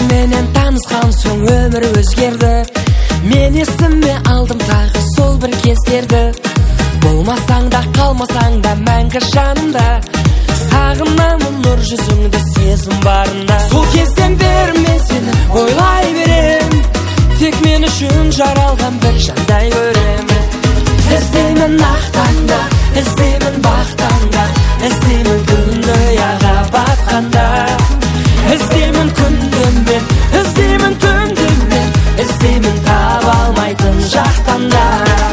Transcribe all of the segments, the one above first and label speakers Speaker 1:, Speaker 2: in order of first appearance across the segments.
Speaker 1: Сеніменен танысқан соң өмір өзгерді. Мен есіме алдым тағы сол бір кездерді. Болмасаң да қалмасаң да мәңгі жанымда, сағынамын нұр жүзіңді сезім барында. Сол кезден бері мен сені ойлай берем, тек мен үшін жаралған бір жандай көрем. Іздеймін ақ таңда, іздеймін бақ таңда, іздеймін күнді аяға батқанда. Іздеймін күнді мен, іздеймін түнді мен, іздеймін таба алмайтын жақтанда.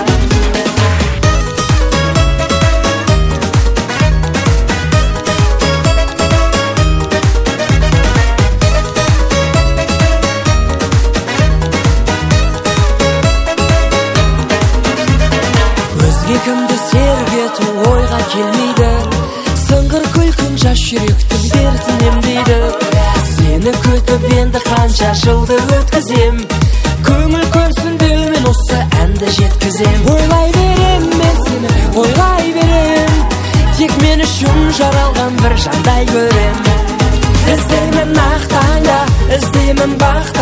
Speaker 1: Кімді серік ету ойға келмейді, сыңғыр күлкін жас жүректің дертін емдейді. Сені күтіп енді қанша жылды өткізем, көңіл көнсін деумен осы әнді жеткізем. Ойлай берем мен сені, ойлай берем, тек мен үшін жаралған бір жандай көрем. Іздеймін ақ таңда, іздеймін бақ